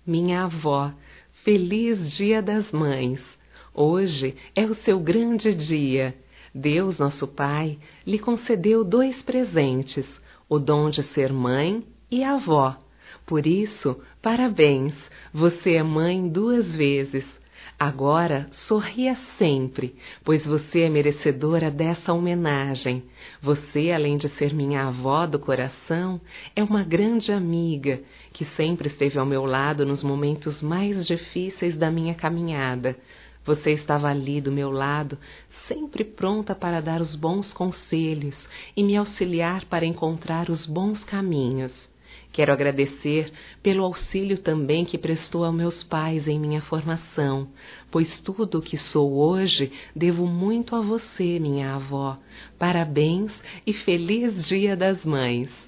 Minha avó, feliz Dia das Mães! Hoje é o seu grande dia. Deus, nosso Pai, lhe concedeu 2 presentes, o dom de ser mãe e avó. Por isso, parabéns, você é mãe 2 vezes. Agora, sorria sempre, pois você é merecedora dessa homenagem. Você, além de ser minha avó do coração, é uma grande amiga, que sempre esteve ao meu lado nos momentos mais difíceis da minha caminhada. Você estava ali do meu lado, sempre pronta para dar os bons conselhos e me auxiliar para encontrar os bons caminhos. Quero agradecer pelo auxílio também que prestou aos meus pais em minha formação, pois tudo o que sou hoje devo muito a você, minha avó. Parabéns e feliz Dia das Mães!